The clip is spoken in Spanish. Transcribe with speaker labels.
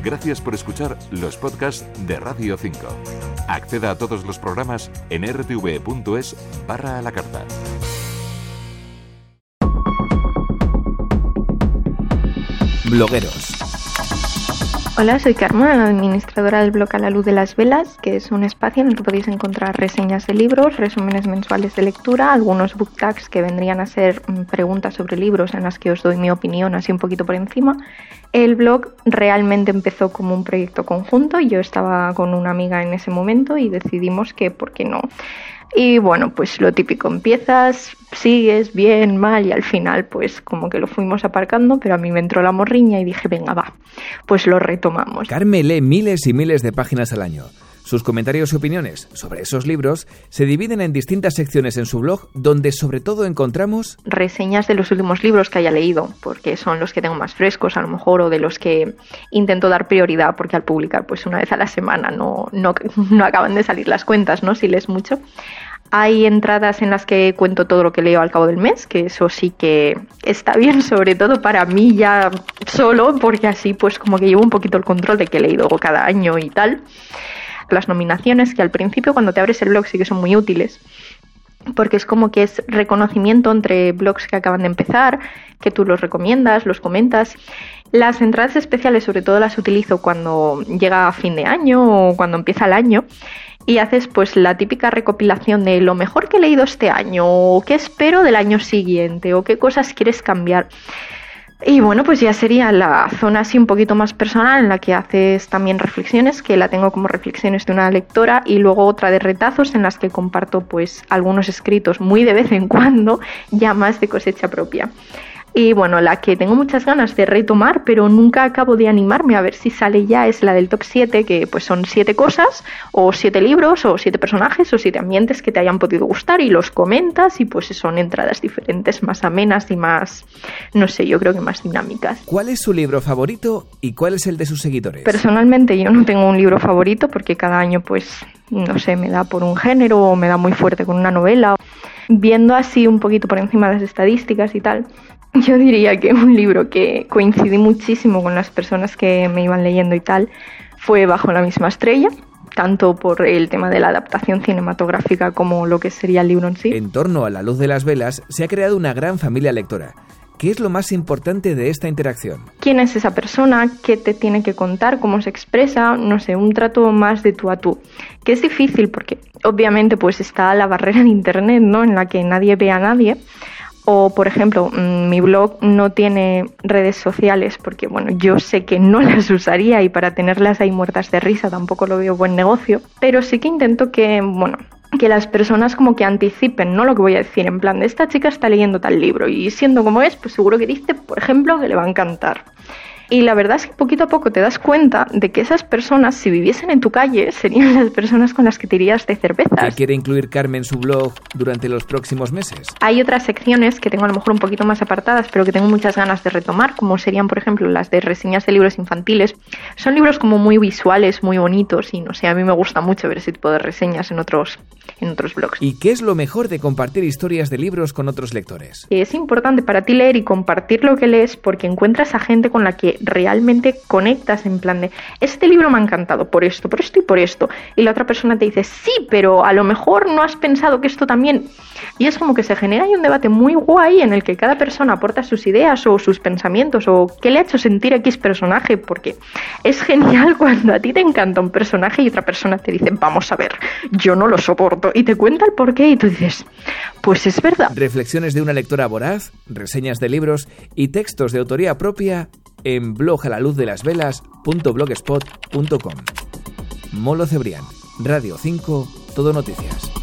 Speaker 1: Gracias por escuchar los podcasts de Radio 5. Acceda a todos los programas en rtv.es/a la carta.
Speaker 2: Blogueros.
Speaker 3: Hola, soy Carmen, administradora del blog A la Luz de las Velas, que es un espacio en el que podéis encontrar reseñas de libros, resúmenes mensuales de lectura, algunos book tags que vendrían a ser preguntas sobre libros en las que os doy mi opinión así un poquito por encima. El blog realmente empezó como un proyecto conjunto, yo estaba con una amiga en ese momento y decidimos que por qué no. Y bueno, pues lo típico, empiezas, sigues bien, mal y al final pues como que lo fuimos aparcando, pero a mí me entró la morriña y dije, venga, va, pues lo retomamos.
Speaker 2: Carmen lee miles y miles de páginas al año. Sus comentarios y opiniones sobre esos libros se dividen en distintas secciones en su blog, donde sobre todo encontramos
Speaker 3: reseñas de los últimos libros que haya leído, porque son los que tengo más frescos a lo mejor, o de los que intento dar prioridad, porque al publicar pues una vez a la semana no acaban de salir las cuentas, ¿no? Si lees mucho. Hay entradas en las que cuento todo lo que leo al cabo del mes, que eso sí que está bien, sobre todo para mí ya solo, porque así pues como que llevo un poquito el control de qué he leído cada año y tal. Las nominaciones, que al principio cuando te abres el blog sí que son muy útiles, porque es como que es reconocimiento entre blogs que acaban de empezar, que tú los recomiendas, los comentas. Las entradas especiales sobre todo las utilizo cuando llega a fin de año o cuando empieza el año, y haces pues la típica recopilación de lo mejor que he leído este año, o qué espero del año siguiente, o qué cosas quieres cambiar. Y bueno, pues ya sería la zona así un poquito más personal en la que haces también reflexiones, que la tengo como reflexiones de una lectora, y luego otra de retazos en las que comparto pues algunos escritos muy de vez en cuando, ya más de cosecha propia. Y bueno, la que tengo muchas ganas de retomar, pero nunca acabo de animarme a ver si sale ya, es la del top 7, que pues son 7 cosas, o 7 libros, o 7 personajes, o 7 ambientes que te hayan podido gustar, y los comentas, y pues son entradas diferentes, más amenas y más, no sé, yo creo que más dinámicas.
Speaker 2: ¿Cuál es su libro favorito y cuál es el de sus seguidores?
Speaker 3: Personalmente yo no tengo un libro favorito, porque cada año pues, no sé, me da por un género, o me da muy fuerte con una novela. Viendo así un poquito por encima de las estadísticas y tal, yo diría que un libro que coincidí muchísimo con las personas que me iban leyendo y tal fue Bajo la misma estrella, tanto por el tema de la adaptación cinematográfica como lo que sería el libro en sí.
Speaker 2: En torno a La Luz de las Velas se ha creado una gran familia lectora. ¿Qué es lo más importante de esta interacción?
Speaker 3: ¿Quién es esa persona? ¿Qué te tiene que contar? ¿Cómo se expresa? No sé, un trato más de tú a tú. Que es difícil porque obviamente pues está la barrera de internet, ¿no? En la que nadie ve a nadie. O, por ejemplo, mi blog no tiene redes sociales porque, bueno, yo sé que no las usaría y para tenerlas ahí muertas de risa tampoco lo veo buen negocio. Pero sí que intento que, bueno, que las personas como que anticipen, ¿no? Lo que voy a decir, en plan de esta chica está leyendo tal libro y siendo como es, pues seguro que dice, por ejemplo, que le va a encantar. Y la verdad es que poquito a poco te das cuenta de que esas personas, si viviesen en tu calle, serían las personas con las que te irías de cervezas.
Speaker 2: ¿Qué quiere incluir Carmen en su blog durante los próximos meses?
Speaker 3: Hay otras secciones que tengo a lo mejor un poquito más apartadas, pero que tengo muchas ganas de retomar, como serían, por ejemplo, las de reseñas de libros infantiles. Son libros como muy visuales, muy bonitos, y no sé, a mí me gusta mucho ver ese tipo de reseñas en otros blogs.
Speaker 2: ¿Y qué es lo mejor de compartir historias de libros con otros lectores?
Speaker 3: Es importante para ti leer y compartir lo que lees porque encuentras a gente con la que realmente conectas, en plan de este libro me ha encantado por esto y por esto, y la otra persona te dice sí, pero a lo mejor no has pensado que esto también, y es como que se genera ahí un debate muy guay en el que cada persona aporta sus ideas o sus pensamientos o qué le ha hecho sentir X personaje, porque es genial cuando a ti te encanta un personaje y otra persona te dice vamos a ver, yo no lo soporto, y te cuenta el porqué y tú dices pues es verdad.
Speaker 2: Reflexiones de una lectora voraz, reseñas de libros y textos de autoría propia en blogalaluzdelasvelas.blogspot.com. Molo Cebrián, Radio 5, Todo Noticias.